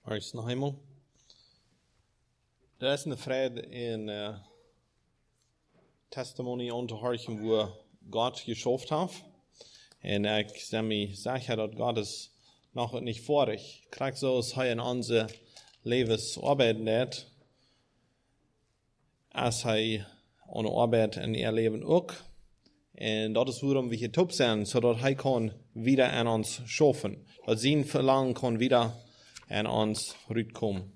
Uit de hemel. Er is een vrede in testimony onderhouden wo Gott geschaffen hat. En ik zeg dat God is nog niet vorig. Krijg zoals hij in onze levens arbeiten deed, als hij aan arbeid in ihr leven ook. En dat is waarom we getop zijn, zodat hij kan wieder aan ons schaffen. Dat zijn verlangen kan wieder aan ons uitkomen.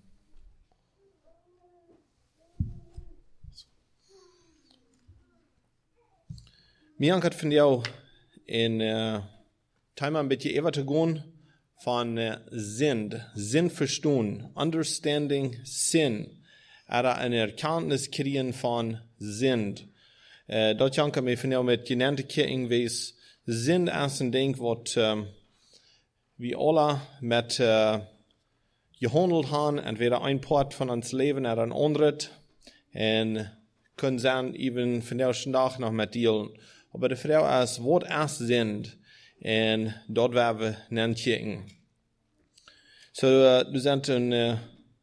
Mir hat von jou in Thema ein bisschen ever zu gehen von Sinn verstehen, understanding Sinn, oder eine Erkenntnis kriegen von Sinn. Dort janken wir von jou mit genannte Kirchen, wie es Sinn ist ein Ding, was wir alle mit gehandelt haben, entweder ein Part von uns Leben oder ein anderes, und können sein, eben von der Tag noch mit dealen. Aber die Frau ist, was erst sind, und dort werden wir nennen Kirchen. So, du sind ein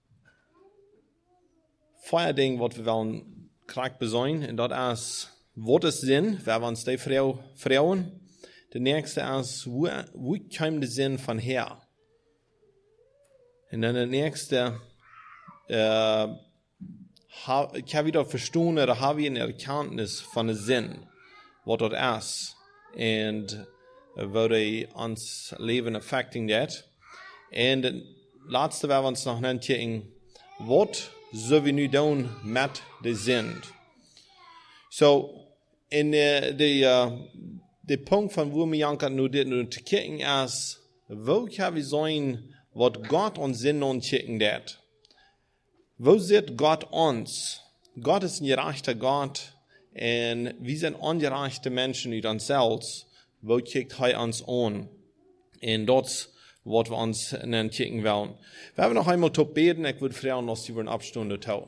Feuerding, was wir wollen krank besäuen, und dort ist, was ist Sinn, wer wir uns die Frauen. Der nächste ist, wo kommt der Sinn von her? Und dann der nächste, kann wieder verstehen, oder habe ich eine Erkenntnis von dem Sinn, was dort ist, und wie uns Leben affecting dat. Und das letzte, was wir uns noch nennen, was sollen wir nu tun mit dem Sinn? So, in der Punkt von wo wir janken nu dit nu te kijken is, wo kann wir sein, was Gott uns Sinn und checken dat? Wo sieht Gott uns? Gott ist ein gerechter Gott, und wir sind ungerechte Menschen in uns selbst. Wo kijkt er uns an? Und das, was wir uns nennen, checken wollen. Wir haben noch einmal zu beten. Ich würde fragen, dass wir eine Abstunde tun.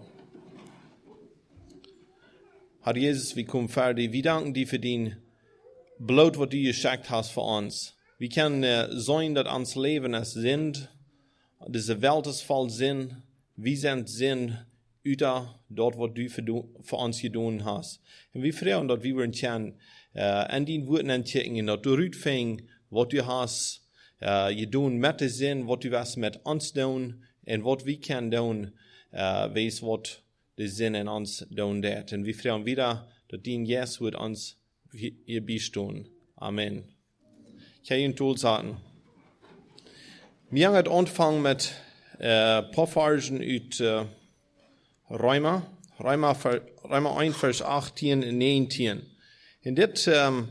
Herr Jesus, wir kommen fertig. Wir danken dir für dein Blut, was du geschenkt hast für uns. Wir können sein, dass unser Leben es sind. Diese Welt ist voll Sinn. Wir sind Sinn über dort, was du für uns getan hast. Und wir freuen, dass wir können an den Worten entdecken, dass du rütfängst, was du hast getan mit dem Sinn, was du hast mit uns tun, und was wir können tun, weiß, was der Sinn in uns tun wird. Und wir freuen wieder, dass dein Jesus wird uns hier beistehen. Amen. Ich habe Ihnen Tools sagen. Wir haben angefangen mit Passagen aus Römer 1, Vers 18 und 19. Und das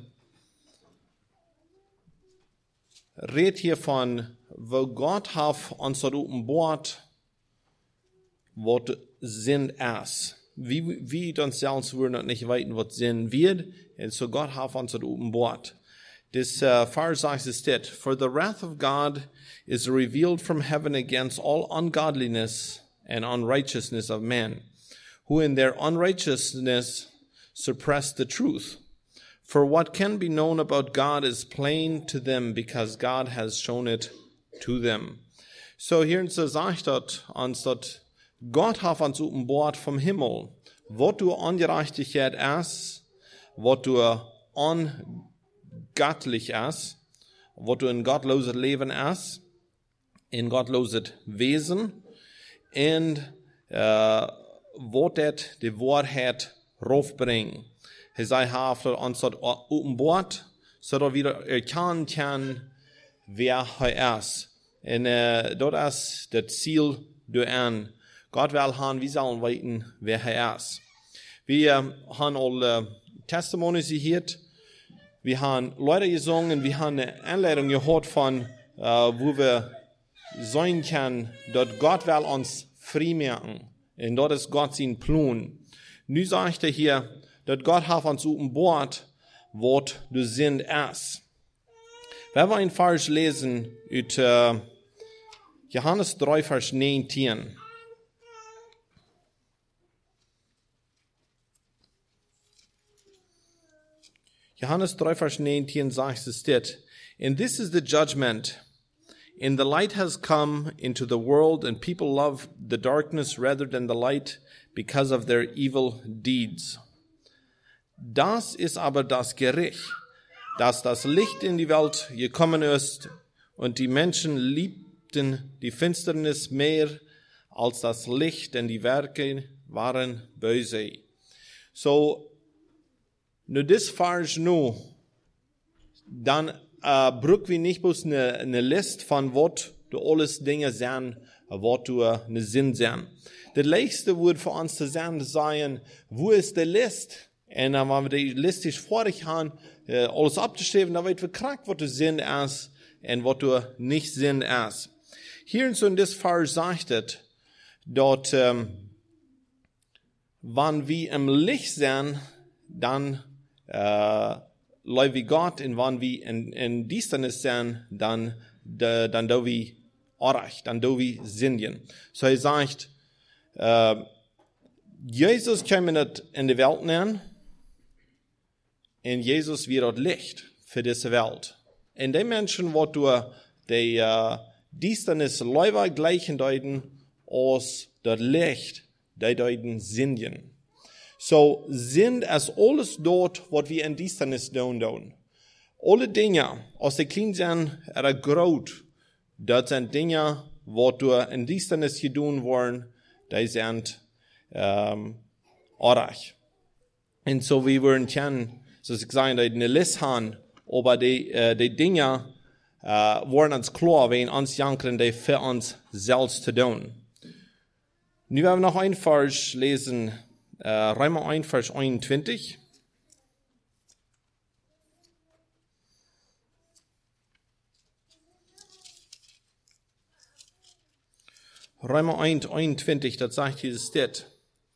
redet hier von, wo Gott hat uns offenbart, was Sinn ist. Wir uns selbst würden nicht wissen, was Sinn wird, und so Gott hat uns offenbart. Das Vers sagt es steht, for the wrath of God is revealed from heaven against all ungodliness and unrighteousness of men, who in their unrighteousness suppress the truth. For what can be known about God is plain to them, because God has shown it to them. So hier sagt uns, dass Gott hat uns offenbart vom Himmel, was du Ungerechtigkeit ist, was du ungöttlich ist, was du ein gottloses Leben ist, ein gottloses Wesen, und was das die Wahrheit raufbringt. Hij heeft ons dat openbaard, zodat we erkennen kunnen wie hij is. En dat is het ziel dooraan. God wil gaan, we zullen weten wie hij is. We hebben al testimonies gehört. We hebben Leute gesungen. We hebben eine Anleitung gehört von, wo wir sein können, dass Gott will uns frei machen. Und das ist Gott sein Plan. Nu sagt er hier, dass Gott hat uns offenbart, was du Sinn ist. Wenn wir einen Vers lesen, aus Johannes 3, Vers 19. Johannes 3, Vers 19 sagt es dit, and this is the judgment. And the light has come into the world, and people love the darkness rather than the light because of their evil deeds. Das ist aber das Gericht, dass das Licht in die Welt gekommen ist, und die Menschen liebten die Finsternis mehr als das Licht, denn die Werke waren böse. So, nu dis Vers nu, dann bruk wir nicht bloß eine List von wat du alles Dinge zijn, wat du eine Sinn zijn. Das letzte wird für uns zu sein, wo ist die List? Und dann, wenn wir die Liste vor dich haben, alles abzuschreiben, dann wird verkragt, was du Sinn ist und was du nicht Sinn ist. Hier in diesem Vers sagt es, dort, wenn wir im Licht sind, dann leben wir Gott, und wenn wir in Düsternis sind, dann do wir Orach, dann do wir Sündigen. So er sagt, Jesus kam in die Welt nehmen, und Jesus wird das Licht für diese Welt. Und die Menschen, die die Düsternis lieber gleichen deuten, als das Licht, die deuten Sündigen. So sind es alles dort, was wir in Düsternis tun. Alle Dinge, aus der klein sind, oder groß, das sind Dinge, was du in Düsternis getan worden, die sind Orach. Und so wie wir kennen, so ich sagen, die eine Liste haben, aber die Dinge waren uns klar, wenn uns jankern, die für uns selbst zu tun. Nu werden wir noch ein Vers lesen, Römer 1, Vers 21. Römer 1, 21, das sagt Jesus dit.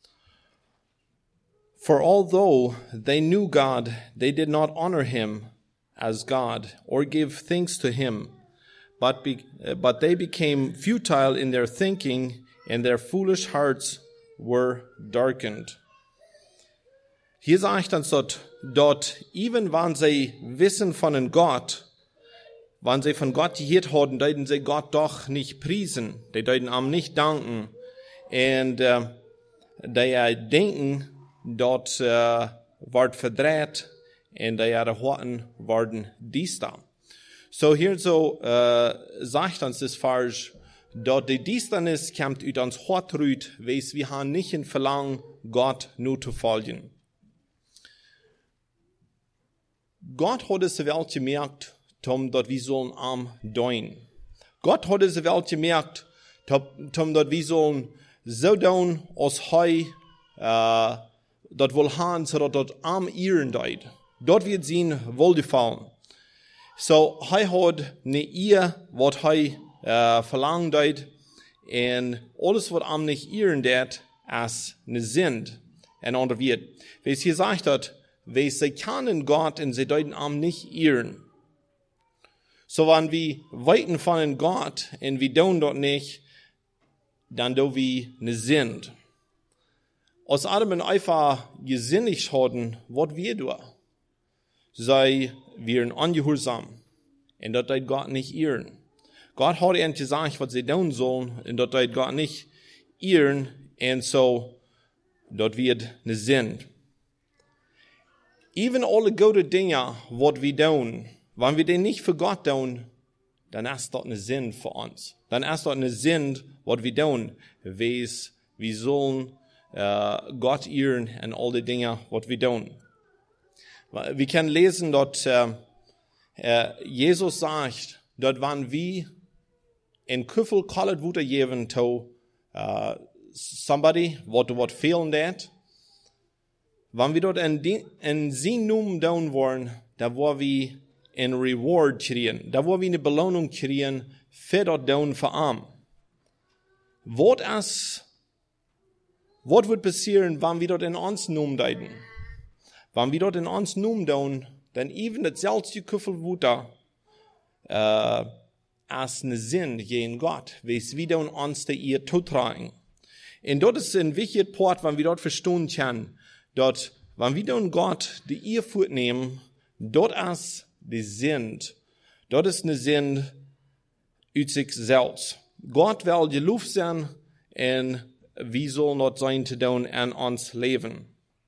For although they knew God, they did not honor him as God or give thanks to him, but they became futile in their thinking, and their foolish hearts were darkened. Hier sagt uns dort, even wenn sie wissen von Gott, wenn sie von Gott gehört haben, deuten sie Gott doch nicht priesen, die deuten ihm nicht danken, und die denken, dort ward verdreht, und die Horten werden düster. So hier so sagt uns das Vers, dort die Düsternis kommt uit uns Hort rüt, wees wir haben nicht in Verlangen, Gott nur zu folgen. Gott hat diese Welt gemerkt, dort wir sollen arm deuen. Gott hat diese Welt gemerkt, dort wir sollen so deuen, als Heu dort wohl haben, so dort arm ihren deut. Dort wird sehen, wohlgefallen. So, Heu hat ne ihr, was Heu verlangen deut, und alles, was am nicht ihren det, als ne sind, und andere wird. Wie es hier sagt hat, wie sie kennen Gott, und sie deuten am nicht ihren. So, wenn wir weiten von Gott, und wir tun dort nicht, dann do wir ne sind. Als Adam und Eva gesinnigt hatten, was wir tun, sei wir ungehorsam, und dort deut Gott nicht ihren. Gott hat ihnen gesagt, was sie tun sollen, und dort deut Gott nicht ihren, und so, dort wird ne Sinn. Even alle gute Dinge, was wir tun, wenn wir den nicht für Gott tun, dann ist dort ne Sinn für uns. Dann ist dort ne Sinn, was wir tun, wir sollen Gott ehren und all die Dinge, was wir tun. Wir können lesen, dort Jesus sagt, dort wenn wir in Küffel kallet Wutter geben to somebody, what fehlen dat, wenn wir dort in sein Namen tun wollen, da wo wir ein Reward kriegen, da wo wir eine Belohnung kriegen, für dort tun für ihn. Was wird passieren, wenn wir dort in uns Namen deuten? Wenn wir dort in uns Namen tun, dann even das selbst Küffel Wutter, als ne Sinn gegen Gott, wees wir dann uns da ihr zutragen. Und dort ist ein wichtiger Part, wenn wir dort verstehen können, dort, wenn wir dann Gott die ihr nehmen, dort ist die Sinn, dort ist ne Sinn, uit sich selbst. Gott will geloofd zijn en wie soll not sein zu tun an ons leven.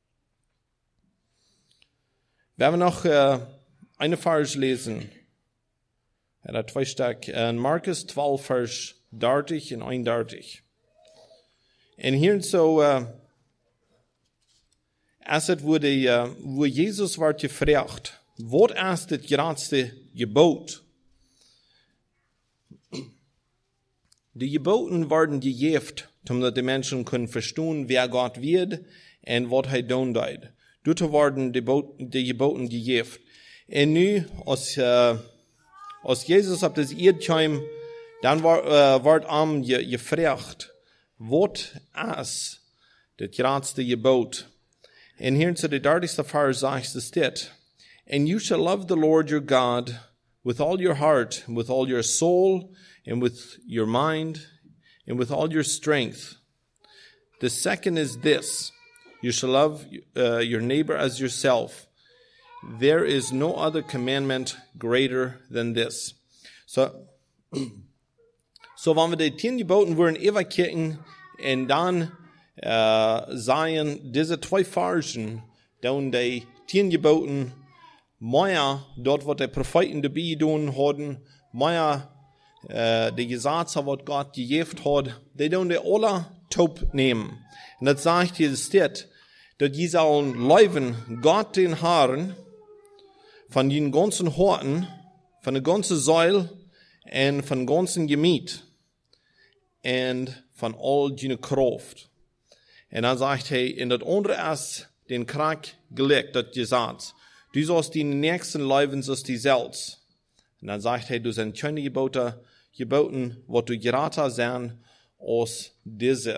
Wir werden noch eine Vers lesen. Er hat 2 Stück. In Markus 12, Vers 30 und 31. Und hier so, als het wo Jesus werd gevraagd, wat is het grootste gebod? Die Geboten werden gegeven, omdat de mensen kunnen verstaan wer Gott wird en wat hij doen deed. Daartoe worden de geboten gegeven. En nu, als Jezus op das Erde kwam, dan wordt hem gevraagd, wat is het grootste gebod? En hier in de 30ste vers zegt es dit. And you shall love the Lord your God with all your heart, with all your soul, and with your mind, and with all your strength. The second is this. You shall love your neighbor as yourself. There is no other commandment greater than this. So wenn wir die 10 Geboten würden evakuieren und dann seien diese 2 Versen, dann die 10 Geboten mehr dort, was die Propheten dabei tun hatten, mehr die Gesetze, was Gott gegeben hat, die tun die alle top nehmen. Und das sagt hier steht, dass die sollen leben Gott den Herrn von den ganzen Horten, von der ganzen Säule und von ganzen Gemüt und von all deine Kraft. Und dann sagt er, in das andere ist den Krieg gelegt, das Gesetz. Du sollst die nächsten leben, so die selbst. Und dann sagt er, du sind keine Geboten, was du geraten sein als diese.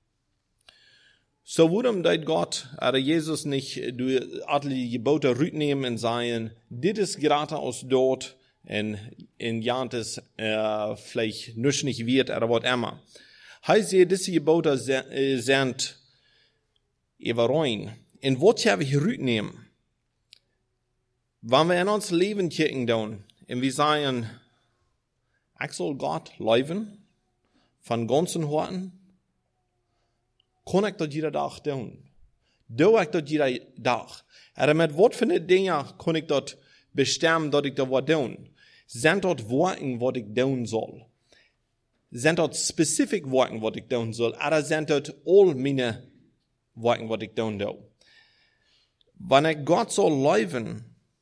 So warum deut Gott, oder Jesus nicht, du alle die Gebote rücknehmen und sagen, dit ist geraten aus dort, und in Jantes vielleicht nicht wird, oder was immer. Heißt ihr, diese Gebote sind überrein. Und was habe ich rücknehmen? Wenn wir in uns Leben kicken tun, und wir sagen, ich soll Gott leben, von ganzen Herzen, kann ich das jeder Tag tun. Do ich das jeder Tag. Aber mit was für Dinge kann ich das bestimmen, dass ich das was tun? Sind dort Worten, was ich tun soll? Sind dort spezifische Worten, was ich tun soll? Oder sind dort all meine Worten, was ich tun soll? Wenn ich Gott soll leben,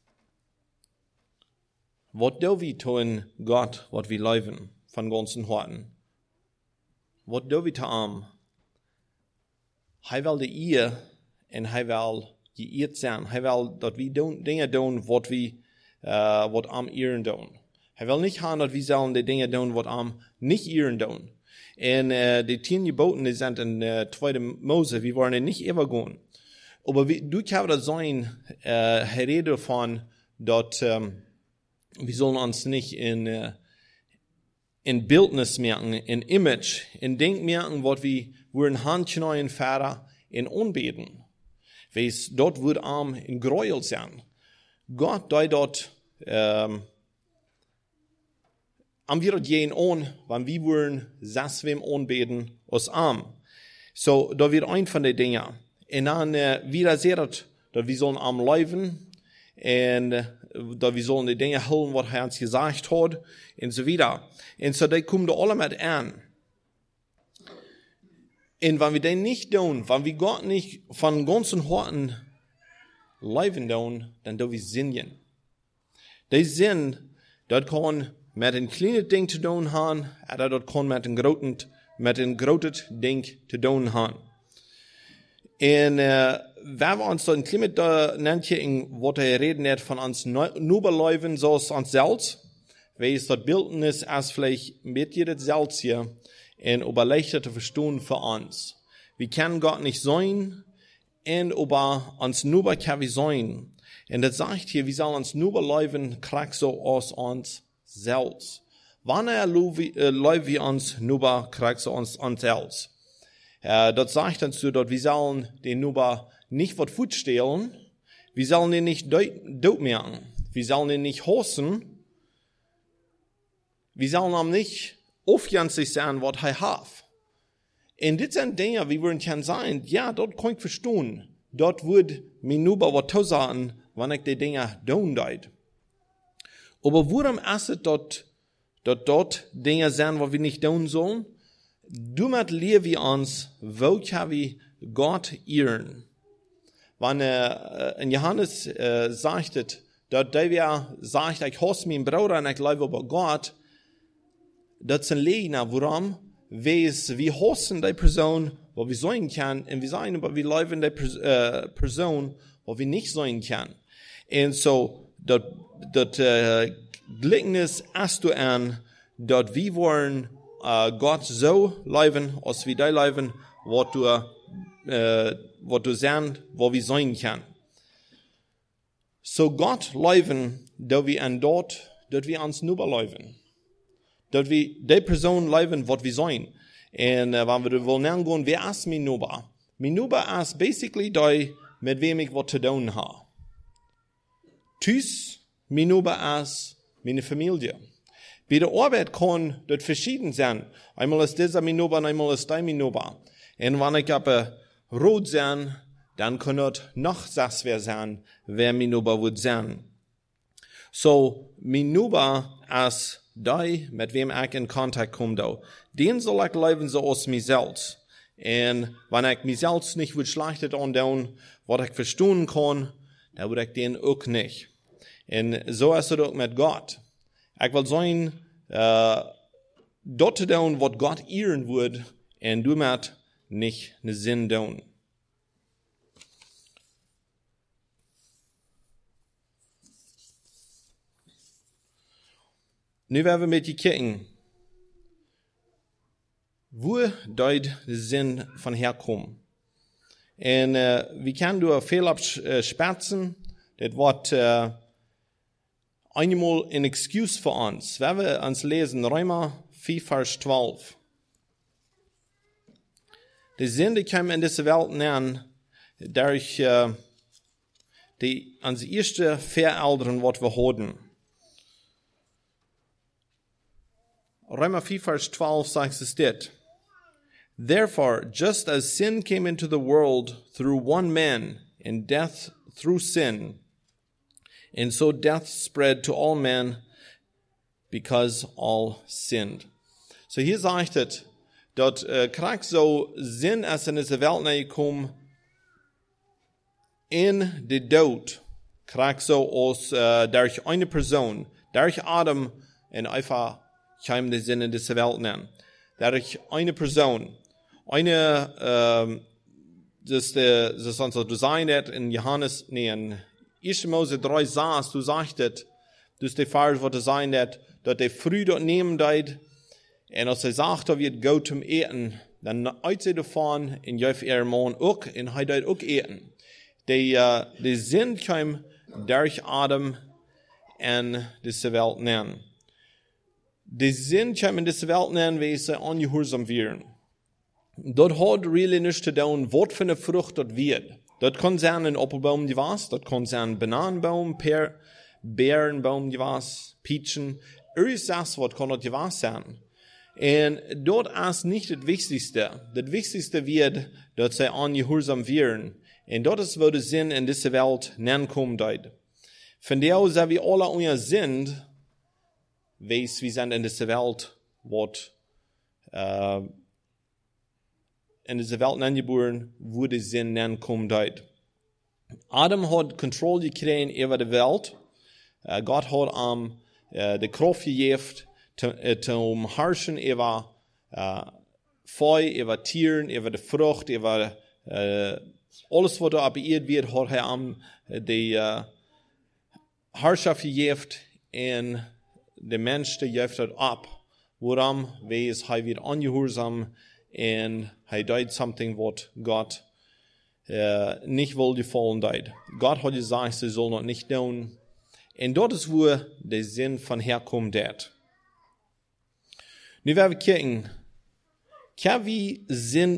was do wir tun Gott, was wir leben, von ganzen Herzen? Was do wir tun? Hij wil de eer en hij wil geëerd zijn. Hij wil dat we dingen doen wat am eeren doen. Hij wil niet gaan dat we zullen de dingen doen wat am niet eeren doen. En de 10 Geboten die zijn in 2. Mose, we waren er niet overgaan. Aber du kann das sein, rede von, dat wir sollen uns nicht in Bildnis merken, in Image, in Denk merken, was wir würden handschneien Vater in Unbeten. Wees dort wird arm in Gräuel sein. Gott dei dort am wir gehen on, wann wir würden saswem unbeten aus arm. So, da wird ein von den Dingen. Und dann wieder sehr, dass wir sollen am leben und dass wir sollen die Dinge holen, was er uns gesagt hat und so weiter. Und so, die kommen da alle mit an. Und wenn wir den nicht tun, wenn wir Gott nicht von ganzen Herzen leben tun, dann tun wir singen. Der Sinn, das kann mit einem kleinen Ding zu tun haben, oder das kann mit einem großen Ding zu tun haben. Und wenn wir uns da ein klein bisschen nachdenken, was er reden hat von uns Nüberleuven, so ist uns selbst, weil es das Bildnis ist vielleicht mit dir das selbst hier, und überleichtert zu verstehen für uns. Wir können Gott nicht sein, und über uns Nüber kann wir sein. Und das sagt hier, wir sollen uns Nüberleuven, krieg so aus uns selbst. Wann leuven wir uns Nüber, krieg so uns selbst. Das sagt uns so, dass wir sollen den Nüber nicht was Food stehlen, wir sollen ihn nicht dort merken, wir sollen ihn nicht hassen, wir sollen ihm nicht aufgänzlich sein, was er hat. Und das sind Dinge, wie wir können sein, ja, dort kann ich verstehen. Dort wird mir nur was zu sagen, wenn ich die Dinge tun darf. Aber warum ist es dort Dinge sind, was wir nicht tun sollen? Damit lehren wir uns, wo können wir Gott ehren. Wenn in Johannes sagt, dort der sagt, ich hasse meinen Bruder und ich glaube über Gott, das sind Lehner, warum? Wir hassen die Person, wo wir sein können, und wir sagen, aber wir leben die Person, wo wir nicht sein können. Und so, das Gleichnis hast du an, dass wir wollen Gott so leben, als wir da leben, was du sehen, wo wir sein können. So Gott leben, dass wir an dort wir uns nur leben. Dass wir die Person leben, was wir sein. Und wenn wir wollen angehen, wer ist mein Nuba? Mein Nuba ist basically die, mit wem ich was zu tun habe. Tschüss, mein Nuba ist meine Familie. Bei der Arbeit kann das verschieden sein. Einmal ist dieser mein Nuba, einmal ist der mein Nuba. Und wenn ich aber rot sein, dann kann das noch das wer sein, wer mein Nuba wird sein. So, mein Nuba ist die, mit wem ich in Kontakt komme. Den soll ich leben so aus mir selbst. Und wenn ich mir selbst nicht wird schlechtet antun, was ich verstehen kann, dann würde ich den auch nicht. Und so ist es auch mit Gott. Ich will sagen, dort zu tun, was Gott ehren würde, und damit nicht einen Sinn tun. Nu werden wir mit die kicken. Wo dort der Sinn von herkommen? Und wir können durch viel abspatzen. Das wird einmal ein Excuse für uns. Wenn wir uns lesen, Römer 4, Vers 12. Die Sünde kam in diese Welt näher, durch die unsere erste Verältern, was wir hatten. Römer 4, Vers 12 sagt es dit. Therefore, just as sin came into the world through one man, and death through sin, and so death spread to all men, because all sinned. So hier sagt es, dass krieg so Sinn als in diese Welt gekommen, in die Tod, krieg so aus durch eine Person, durch Adam, und einfach kam der Sinn in diese Welt nennen. Durch eine Person, das uns so designt hat in Johannes, in 1. Mose 3 saß, du sagtest, dass der Vater was designt hat, dass der früh dort nehmen deit, und als sagt, er wird go zum Eten, dann uit sie davon, in Jeff Mann auch, und er deit auch eten. Die Sinn kam durch Adam in diese Welt nennen. Die Sinn kam in diese Welt nennen, wie sie ungehorsam wären. Dort hat really nichts zu tun, was für eine Frucht dort wird. Dort kann sein ein Apfelbaum gewas, dort kann sein ein Bananenbaum, Beerenbaum gewas, Peachen. Irgendwas, was kann dort gewas sein. Und dort ist nicht das Wichtigste. Das Wichtigste wird, dass sie ungehorsam wären. Und dort ist, wo der Sinn in diese Welt nennen kommt. Von der aus, dass wir alle unser sind, weiß, wir sind in dieser Welt, was in dieser Welt angeboren, wo der Sinn nennen kommt. Adam hat Kontrolle gekriegt über die Welt. Gott hat die Kraft gegeben, zum herrschen über Feu, über Tieren, über die Frucht, über alles, was da abgeirrt wird, hat er die Herrschaft gegeben und der Mensch, der gibt das ab. Warum? Weil er wird ungehorsam und er tut something, was Gott nicht wohl gefallen tut. Gott hat gesagt, sie soll noch nicht tun. Und dort ist, wo der Sinn von herkommt. Nu werden wir kijken. Kan vi Sinn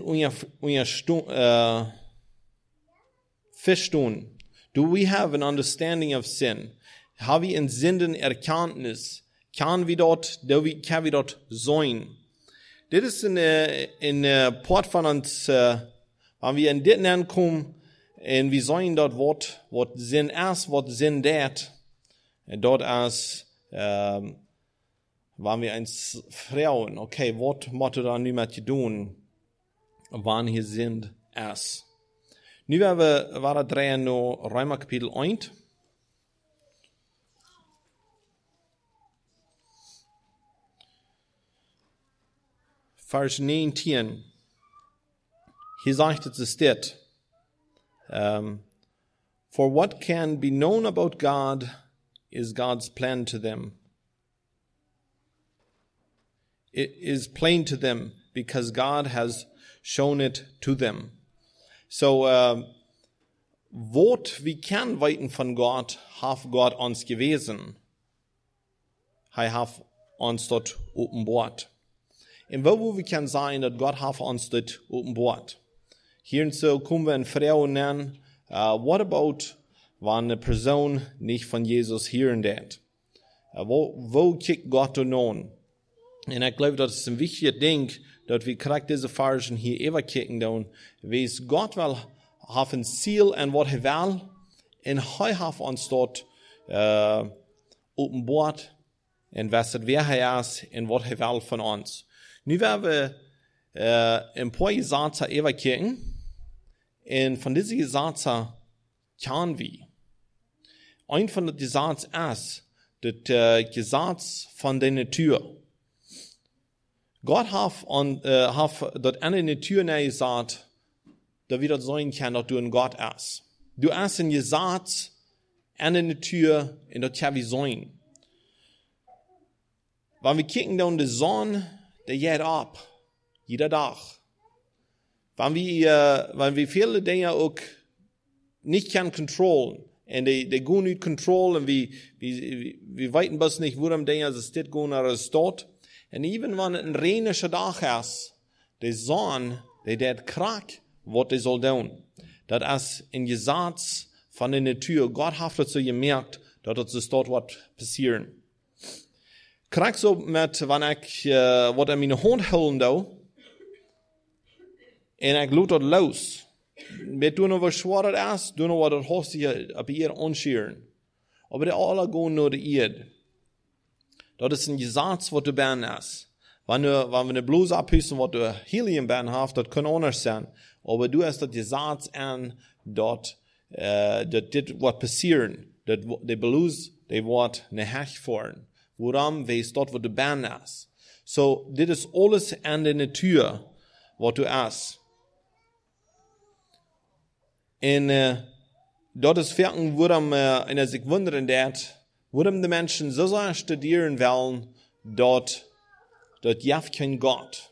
verstehen? Do we have an understanding of sin? Har vi en sinnen erkenntnis? kan vi dort sein. Dit is een part van ons, wanneer we in dit aankomen, en we zijn dat wat zin is, wat zin dat. En dat is, wanneer we eens vragen, okay, wat moeten we dan nu met je doen, wanneer je zin is. Nu waren we draaien naar Römer kapitel 1. Vers 19. Hier sagt es dit. For what can be known about God is God's plan to them. It is plain to them because God has shown it to them. So, wat we kan weten van God, heeft God ons gewezen. Hij heeft ons dat openbaard. En wo we kan zijn dat God heeft ons dat openbaard. Hier zo komen we een vrouw nennen, what about wanneer een persoon niet van Jezus hieren dat? Wo kijkt God er aan? En ik geloof dat het een wichtig ding, dat we krijgen deze versen hier even kijken doen. Wees God wel heeft een ziel en wat hij wil, en hij heeft ons dat openbaard, en wat het weer hij is, en wat hij wil van ons. Nu werden we een paar zaken even kijken, en van deze zaken kan we. Een van de zaken is, dat gezag van de natuur. God heeft dat aan de natuur gezegd, dat we dat zijn kan, dat du een God is. Du is een gezag aan de natuur, en dat kan we zijn. Wanneer we kijken naar de zon, die gaat op, jeder dag. Wanneer we viele dingen ook niet kan controleren, en die gaan niet controleren, en we weten best niet waarom dingen ze dit gaan naar de stad. En even wanneer het een reinische dag is, de zon, die dat krak, wat die zal doen. Dat is een gezag van de natuur. God heeft het zo gemerkt, dat het zo dort wat passieren. Krijg zo met, wanneer ik wat in mijn hand houden doe, en ik laat dat los. Met doen wat zwaar het is, doen wat het hostig op hier onscheren. Maar die alle gaan naar de eerd. Dat is een gezag wat de ben is. Wanneer we een blouse abhussen wat de helium ben heeft, dat kan anders zijn. Maar du hast dat gezag aan dat dit wat passieren. Dat de blouse, die wordt naar hecht voeren. Waarom? Wees dat wat de ben is. So, dit is alles aan de natuur wat du is. En dat is werken waarom, en als ik wonderen dat, waarom de mensen zo sehr studieren willen, dat jeft geen God.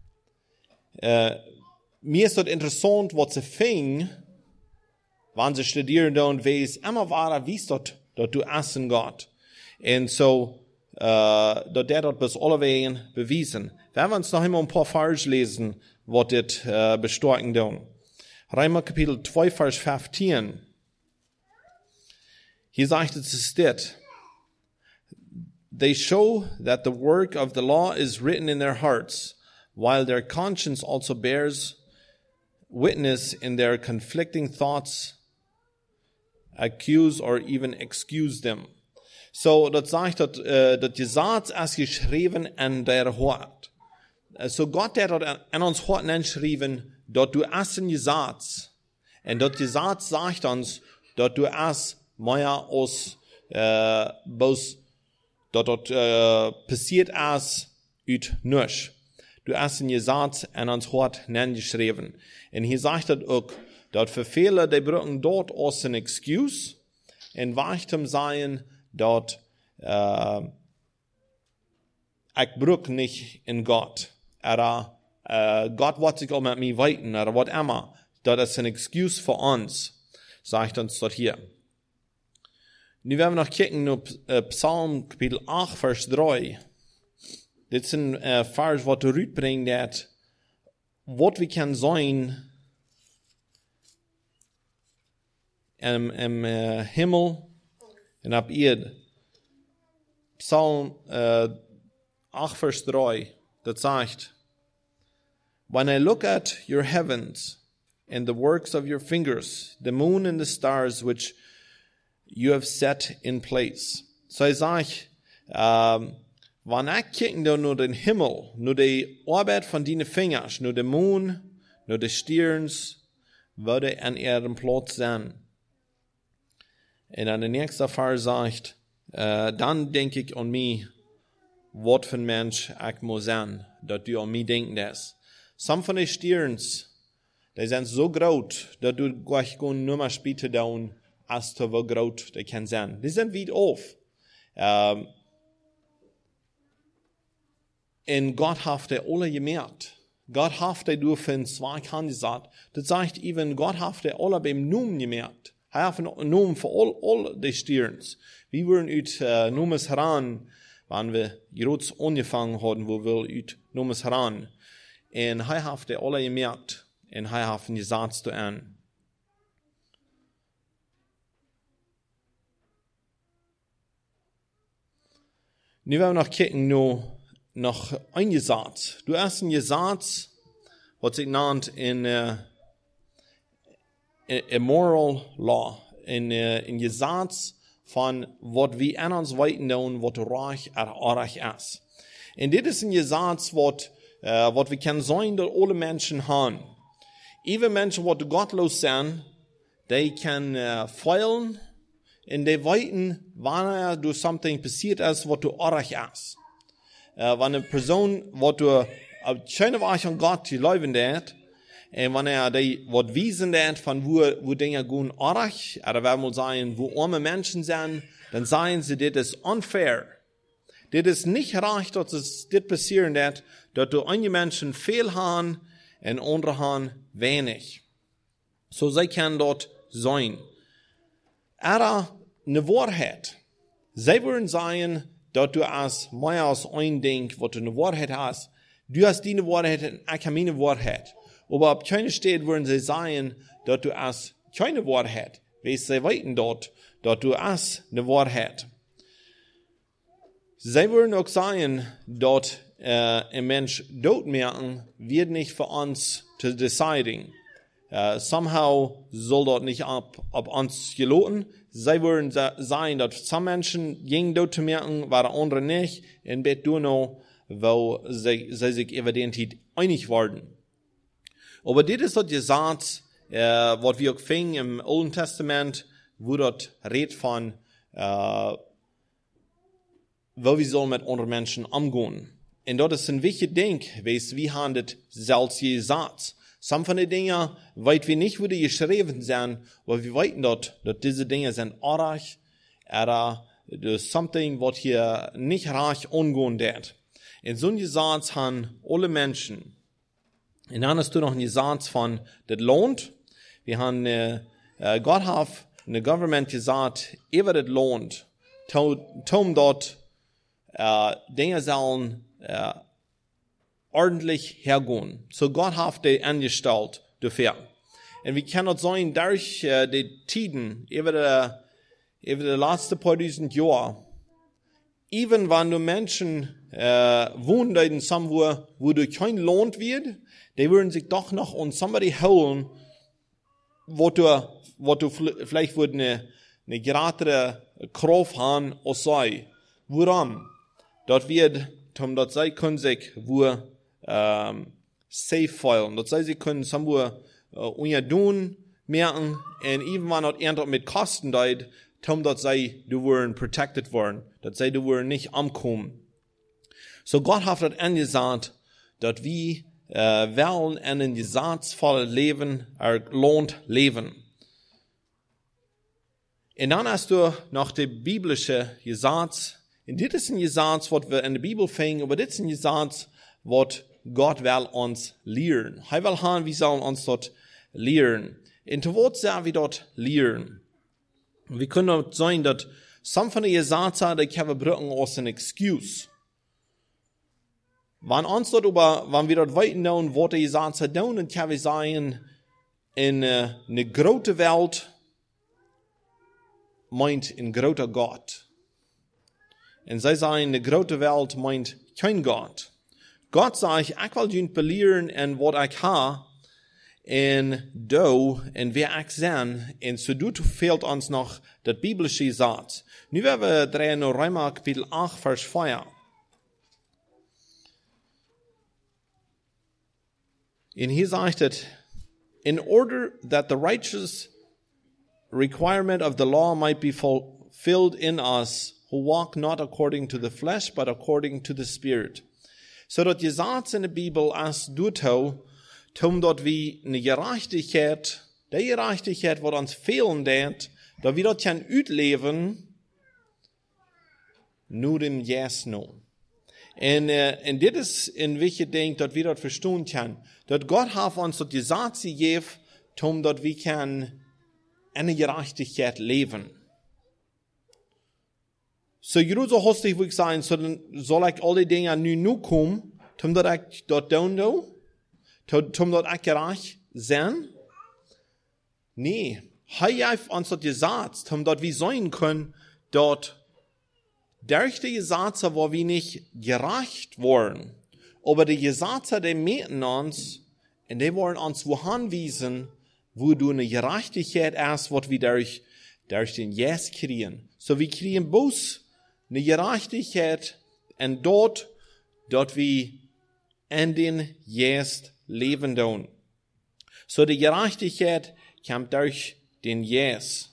Mir is dat interessant wat ze ving, wanneer ze studieren dan, wees immer waar wies dat du is een God. En zo, dat bis alle wegen bewiesen. We hebben ons nog eenmaal een paar versen lezen, wat dit bestorken doen. Römer kapitel 2, vers 15. Hier sagt es dit. They show that the work of the law is written in their hearts, while their conscience also bears witness in their conflicting thoughts, accuse or even excuse them. So, dat sagt, dat gezag is geschreven in der Hart. So, Gott hat an uns Hart geschrieben, dat du is een gezag. En dat gezag sagt uns, dat du is meer als boos, dat passiert is uit niks. Du is een gezag en ons Hart geschreven. En hier zegt het ook, dat voor velen, die gebruiken dat als een excuse, en wachten zijn, dat ik gebruik niet in God. God wat zich al met mij weten, oder wat immer. Dat is een excuse voor ons, zegt ons dat hier. Nu werden we nog kijken op Psalm kapitel 8, vers 3. Dit is een vers wat eruit brengt dat wat we kan zijn im Himmel en op Erde. Psalm 8, Vers 3, das sagt, When I look at your heavens and the works of your fingers, the moon and the stars which you have set in place. So ich sage, wenn ich kicke nur den Himmel, nur die Arbeit von deinen Fingern, nur der Mond, nur die Sterns, würde an ihrem Platz sein. Und an der nächsten Vers sagt, dann denke ich an mich, was für ein Mensch ich muss sein, dass du an mich denken lässt. Some von den Sterns, die sind so groß, dass du gleich nur mal später down, als zu wie groß die kann sein. Die sind weit auf. Und Gott hat die alle gemerkt. Gott hat die durch von zwei Kandidaten. Das sagt eben, Gott hat die alle beim Namen gemerkt. Er hat einen Namen für all die Sterns. Wir wurden ut Nummers heran, wenn wir groß angefangen haben, wo wir ut Nummers heran. Und er hat die alle gemerkt. Und er hat gesagt zu an. Nu werden wir noch kicken, noch ein Satz. Du hast einen Satz, was sich nennt in Moral Law. In Gesetz von, was wir an uns weiten tun, was reich oder reich ist. Und das ist ein Gesetz, was wir können sein, dass alle Menschen haben. Even Menschen, die gottlos sind, die können feilen, und die weiten, wann durch something passiert ist, was du reich ist. Wenn eine Person, was du schöne Weise an Gott geläufen hat, und wenn die was wiesen hat, von wo Dinge gehen arg, oder wenn wir sagen, wo arme Menschen sind, dann sagen sie, das ist unfair. Das ist nicht recht, dass das passieren hat, dass du einige Menschen viel haben und andere haben wenig. So sie können dort sein. Aber eine Wahrheit. Sie würden sagen, dass du als mehr als ein Ding, was du eine Wahrheit hast, du hast deine Wahrheit und ich habe meine Wahrheit. Aber ab keiner Stelle würden sie sagen, dass du als keine Wahrheit, weil sie weiten dort, dass du als eine Wahrheit. Sie würden auch sagen, dass ein Mensch dort merken, wird nicht für uns zu deciding. Somehow soll dort nicht ab uns geloten. Sie würden sagen, dass some Menschen gingen dort zu merken, waren andere nicht, und bet du noch, wo sie sich evident einig waren. Aber das ist das Gesetz, was wir auch finden im Alten Testament, wo dort redet von, wo wir sollen mit anderen Menschen umgehen. Und dort ist ein wichtiges Ding, wie handelt selbst Gesetz. Some von den Dingen weit wir nicht, wo die geschrieben sind, aber wir weiten dort, dass diese Dinge sind arg, oder das ist something, was hier nicht reich umgehen wird. In so einem Gesetz haben alle Menschen. Und dann hast du noch ein Gesetz von, das lohnt. Wir haben, Gott hat eine Government gesagt, über das lohnt, tom dort, Dinge sollen, ordentlich hergehen. So Gott hat die angestellt dafür. Und wir können sein, durch die Tiden, über die letzten paar tausend Jahre, even wenn du Menschen wohnen in somewhere, wo du kein Lohn wird, die würden sich doch noch an somebody holen, wo du vielleicht eine gerade Kraft haben, als sei. Warum? Dort wird, dort sei können sich wo safe feilen. Dort sei sie können somewhere tun, merken, und even wenn dort irgendwas mit Kosten deit, dort sei du würden protected worden. Dort sei du würden nicht ankommen. So Gott hat das angesagt, dass wir wollen einen gesetzvollen Leben, lohnt Leben. Und dann hast du noch die biblische Gesetz. Und das ist ein Gesetz, was wir in der Bibel finden, aber das ist ein Gesetz, was Gott will uns lehren. Er will haben, wir sollen uns dort lehren. Und was sollen wir dort lehren? Wir können dort sagen, dass some von den Gesetzen, die können wir brauchen als eine Excuse. Wenn wir dort weiten tun, was die Gesetze tun, dann können wir sagen, in eine große Welt meint ein großer Gott. En zij zijn, de grote wereld meint kein Gott. Gott sagt, ich will junt belehren en wat ik ha, en do, en wer ik zijn, en so doet fehlt ons nog dat biblische Satz. Nu werden we drehen in Römer Kapitel 8, Vers 4. En hier sagt het, in order that the righteous requirement of the law might be fulfilled in us, who walk not according to the flesh, but according to the Spirit. So dat je zaad in de Bibel als doet tom dat we een gerechtigheid, de gerechtigheid wat ons fehlen deed, dat we dat kan uitleven, nu dem Jes nu. En dit is een wichtig ding dat we dat verstaan kan. Dat God heeft ons dat gezaad gegeven, tom dat we kan een gerechtigheid leven. So je zo hostig wil ik zijn, so dan zal ik al die dingen nu komen, tom dat ik dat doen doe, tom dat ik gerecht zijn. Nee, hij heeft ons dat gezaad, tom dat we zijn kunnen, dat durch die Gesetze, wo wir nicht gerecht worden, aber die Gesetze, die meten uns, und die wollen uns wohin wiesen, wo du eine Gerechtigkeit erst, was wir durch den Jes kriegen. So wir kriegen bloß eine Gerechtigkeit, und dort wir in den Jes leben tun. So die Gerechtigkeit kommt durch den Jes.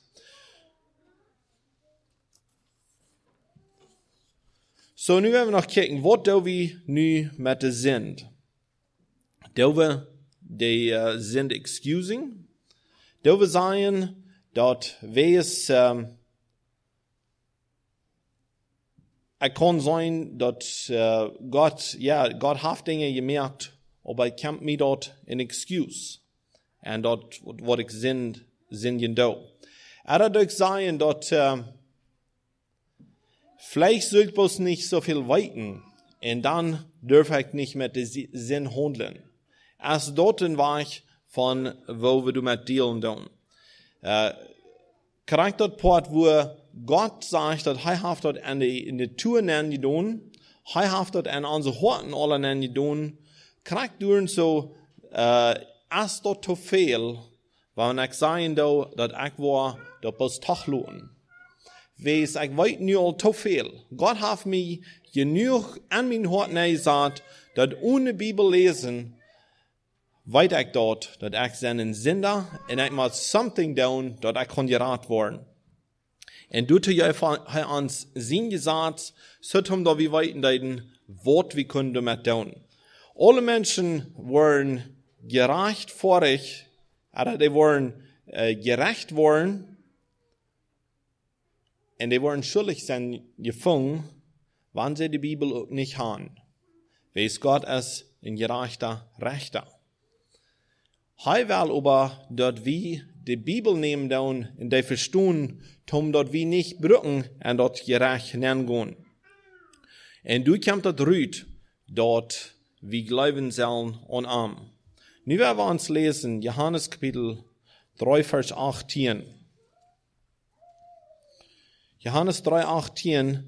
So, nu werden wir noch kijken, wat doen we nu met de zin? Doen we de zin excusing? Doen we zeggen dat wees, het kan zijn dat God heeft dingen gemerkt, maar ik kan me dat een excuse. En dat wat ik zin je doe. Er ook zeggen dat vielleicht sollt bloß nicht so viel weiten, und dann darf ich nicht mit dem Sinn handeln. Erst dorten war ich von, wo wir mit dealen tun. Kriegt dort Port, wo Gott sagt, dass er hat dort in die Tür nennen tun, er hat dort an unsere Horten alle nennen tun, kriegt du so, erst dort zu viel, weil ich sagen da, dass ich war, dort bloß Tachloten. Wees, ik weet nu al te veel. God heeft mij genoeg aan mijn hart gezet, dat ohne Bibel lezen, weet ik dat ik zijn zinder, en ik moet something doen, dat ik kan geraad worden. En doet hij ons zijn gezet, zodat dat we weten, wat we kunnen damit doen. Alle mensen worden gerecht vorig, oder die worden gerecht worden, und die wollen schuldig sein gefangen, wenn sie die Bibel auch nicht haben. Weiß Gott ist ein gerechter Rechter. Hij will aber, dass wir die Bibel nehmen und die verstehen, dass wir nicht brücken und dort gerecht nennen. Und du kommt das rüt, dort wir glauben sollen und am. Nu werden wir uns lesen, Johannes Kapitel 3, Vers 18. Johannes 3,18,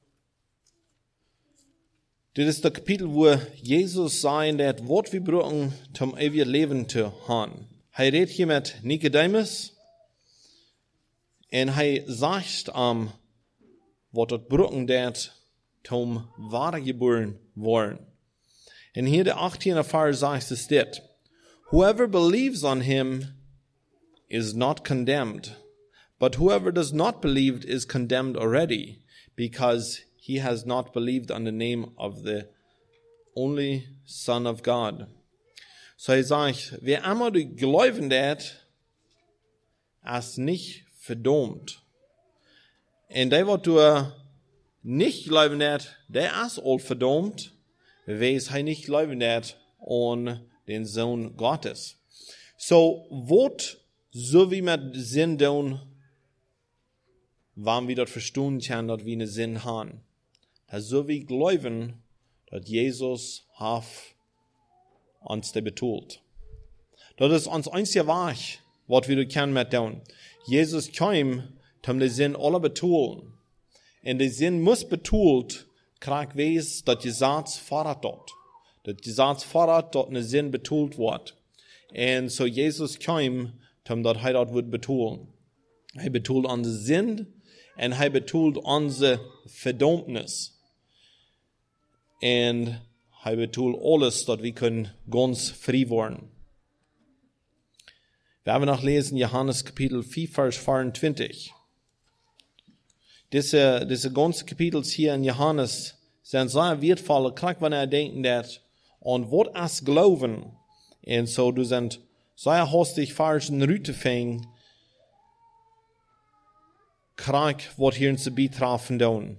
das ist das Kapitel, wo Jesus sagt, dass was wir brauchen, um ewig Leben zu haben. Er redet hier mit Nikodemus und er sagt was das brauchen, das um wahrgeboren worden. Und hier der 18. Vers sagt es dit: Whoever believes on him is not condemned. But whoever does not believe is condemned already, because he has not believed on the name of the only Son of God. So er sagt, wer einmal glauben wird, ist nicht verdammt. Und der, was du nicht glauben wird, der ist all verdammt, wer es nicht glauben wird an den Sohn Gottes. So, was so wie mit Sinn tun, wann wir dort verstehen können, dass wir einen Sinn haben. Das so wie glauben, dass Jesus hat uns das betont. Das ist uns einzige Weg, was wir können mit tun. Jesus kam, um den Sinn alle betonen. En de zin muss betult, krijg wees dat je zaad vooruit dort. Dat je zaad vooruit dat een zin betult wordt. En so Jesus kwam, om dat hij dat wordt betulen. Hij betult onze zin en hij betult onze verdompnis. En hij betult alles, dat we kunnen ganz vrij worden. We hebben nog lezen Johannes Kapitel 4, Vers 24. Diese ganze Kapitels hier in Johannes sind sehr wertvoll, klar, wenn denken, dass und wat als Glauben, und so du sind sehr hastig falschen Route fäng, krank, wat hier zu betrafen doen.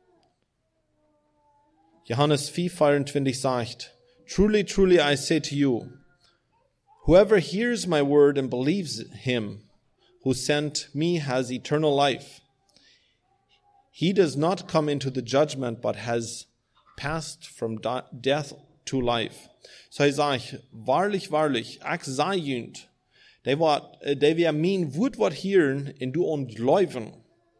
Johannes 4, 24 sagt, Truly, truly, I say to you, whoever hears my word and believes him who sent me has eternal life. He does not come into the judgment, but has passed from death to life. So hij sagt, waarlich, waarlich, ik zei junt, die wir mein Wort wat hieren en du ontluiven.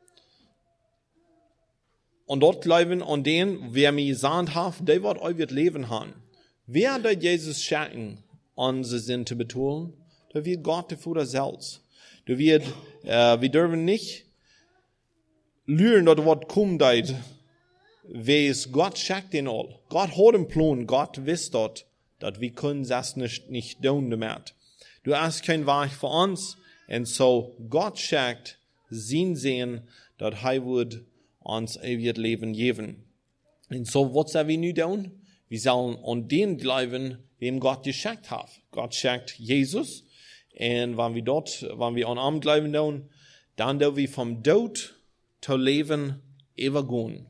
Und dort glauben an den, wer mir gesagt hat, der wird euer Leben haben. Wer der Jesus schenken, unsere Sinn zu betonen, da wird Gott der Vater selbst. Wir dürfen nicht lernen, dass was kommt, weiß Gott schenkt den all. Gott hat einen Plan, Gott wisst dort, dass wir können das nicht tun damit. Du hast kein Weg für uns, und so Gott schenkt sein Sehen, dass er wird uns ewig Leben geben. Und so, was sollen wir nun tun? Wir sollen an den glauben, wem Gott geschenkt hat. Gott schenkt Jesus. Und wenn wir an ihm glauben tun, dann tun wir vom Tod zu Leben übergehen.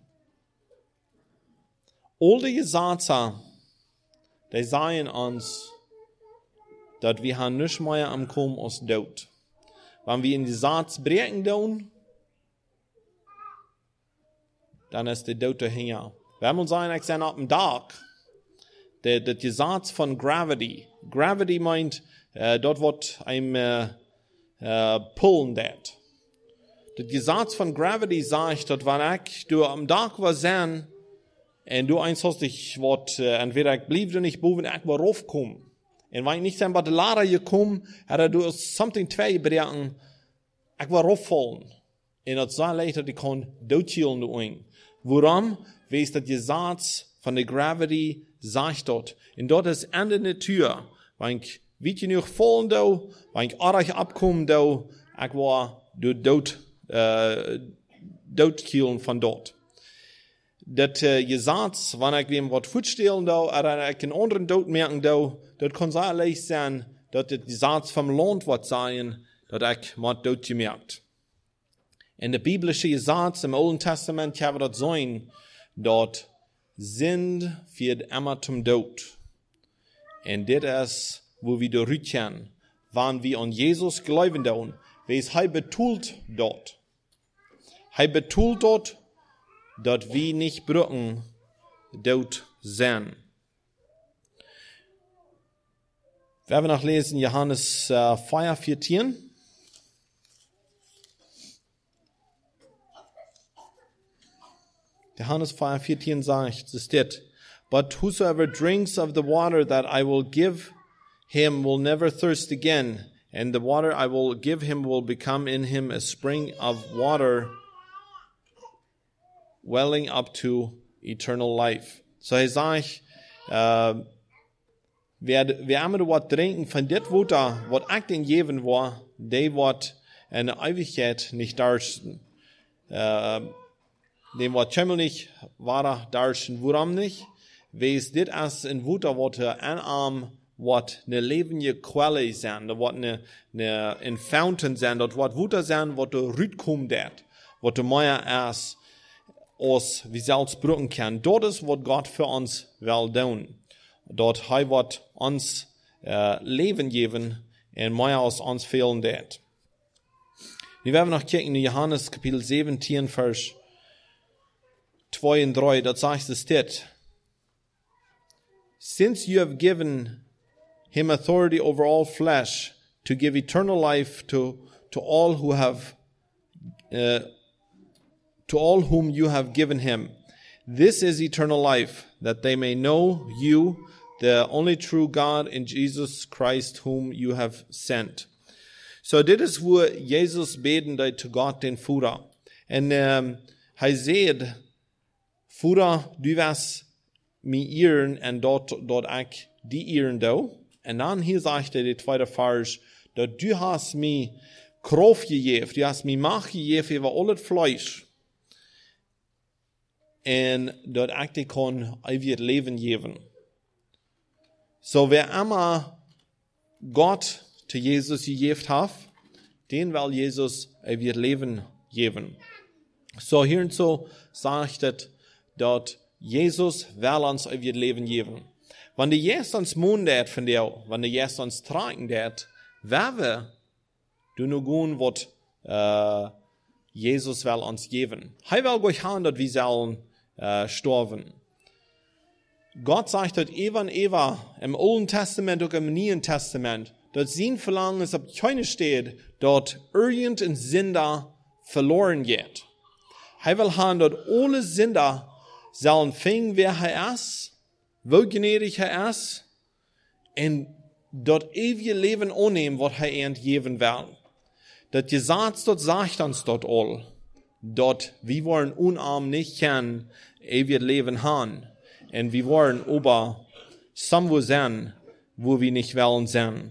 All die Gesetze, die sagen uns, dass wir nicht mehr am Kommen aus Tod. Wenn wir in die Satz brechen tun, dann ist der Tod dahinter. Wir haben uns sagen, ab dem Tag, das Gesetz von Gravity. Gravity meint, dort wird ein pullen dat. Das Gesetz von Gravity sagt, dass wenn du am Tag was sehen, und du eins hast dich, entweder ich blieb du nicht boven, ich war raufkommen. Und wenn ich nicht sein, bei der Lehrer gekommen, hätte du something zwei brechen, ich war rauffallen. Und das so leicht, dass ich kann doodchillen du ein. Warum? Weil das Gesetz von der Gravity sagt dort. Und dort ist Ende der Tür. Wenn ich weit genug fallen do, wenn ich arg abkommen do, ich war doodchillen von dort. Dat Gesetz, wenn ich wem was futstehlen do, oder ich einen anderen Tod merken do, das kann sehr leicht sein, dass das Gesetz vom Land wird sein, dass ich mal Tod gemerkt. In der biblischen Gesetz im Alten Testament kann das sein, dort sind wir immer zum Tod. Und das ist, wo wir durchkehren, wenn wir an Jesus glauben tun, wie es er betult dort. Er betult dort, dass wir nicht brücken, dort sein. Wir werden noch lesen Johannes 4, 14. Johannes 4, 14 sagt, es steht, But whosoever drinks of the water that I will give him will never thirst again, and the water I will give him will become in him a spring of water welling up to eternal life. So er sagt, wer einmal was trinken von dem Wasser, was ich den geben war, der wird eine Ewigkeit nicht darstellen. Dem wird schämmerlich war darstellen. Warum nicht? Weil es dit als ein Wasser, was anarm, was eine lebende Quelle sein, was ein Fountain sein, das wird Wasser sein, was rütkommt, was der Meier erst aus wie selbst brücken kann. Dort ist, was Gott für uns will tun. Dort wird uns Leben geben und mehr aus uns fehlen das. Wir werden noch gucken in Johannes Kapitel 17, Vers 2 und 3. Dort sagt es dit. Since you have given him authority over all flesh to give eternal life to all who have to all whom you have given him. This is eternal life, that they may know you, the only true God, in Jesus Christ, whom you have sent. Så dit is hvor Jesus beden dig til God den Vader. En hij zegt, Vader, du was mi ieren en dort ik die ieren do. En dan hier zegt hij de tweede vers, dat du hast mi kraft gegeven, du hast mi macht gegeven over al het vlees. En dat ik die kon eeuwig leven geven. So wer immer Gott zu Jesus gegeven hat, den will Jesus eeuwig Leben geben. So hier und so sagt es, dass Jesus will uns eeuwig Leben geben. Wenn die Jesus uns mundet von dir, wenn die Jesus uns tragen det, wer du nur gehen, was Jesus will uns geben. Er will euch haben, dass wir sollen sterben. Gott sagt dort even im Alten Testament und im Neuen Testament, dass sein Verlangen ist, ob keine steht, dort irgendein Sünder verloren geht. Er will haben, dass alle Sünder sollen finden, wer er ist, wie gnädig er ist, und dort ewige Leben annehmen, was er ihnen geben will. Das Gesetz dort sagt uns dort all, dort wir wollen unarm nicht kennen, ewige Leben haben. Und wir wollen aber somewhere sein, wo wir nicht wollen sein.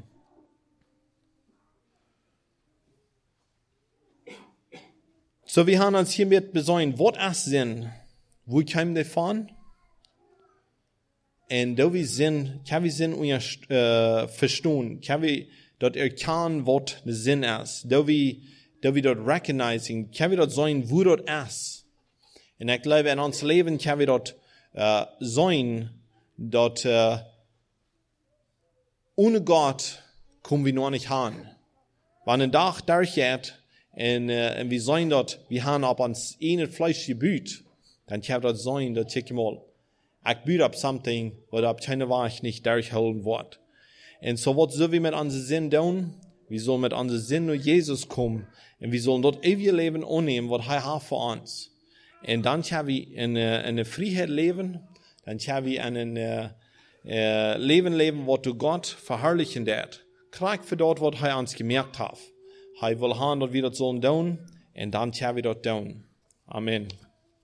So, wir haben uns hiermit besonnen, was ist Sinn? Wo kommen die von? Und da wir Sinn, kann wir Sinn verstehen, kann wir dort erkennen, was der Sinn ist. Da wir dort recognizing, kann wir dort sein, wo dort ist. Und ich glaube, in unserem Leben kann wir dort sein, dass ohne Gott kommen wir noch nicht hin. Wenn ein Tag durchgeht und wir sein dort, wir haben auf uns ein Fleisch gebüht, dann kann das sein, dass ich mal, ich büht auf something, was auf keine Weise nicht durchhalten wird. Und so was sollen wir mit unserem Sinn tun? Wir sollen mit unserem Sinn nur Jesus kommen und wir sollen dort ewig Leben annehmen, was er hat für uns. Und dann können wir in eine Freiheit leben, dann können wir in ein Leben leben, was du Gott verherrlichen wird. Krieg für dort, was er uns gemerkt hat. Er will haben, dass wir das sollen tun, und dann können wir das tun. Amen.